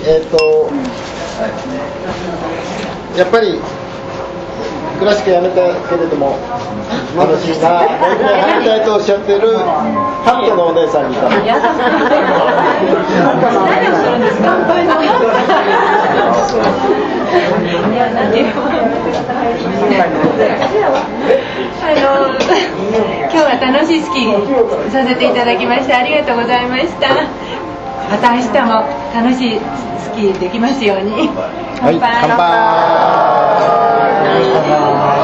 やっぱりクラシックやめたけれども楽しいな、もう一回入りたいとおっしゃってるハットのお姉さんに何をするんですか？ 今日は楽しいスキーさせていただきましてありがとうございました。また明日も楽しいスキーできますように。 はい、乾杯。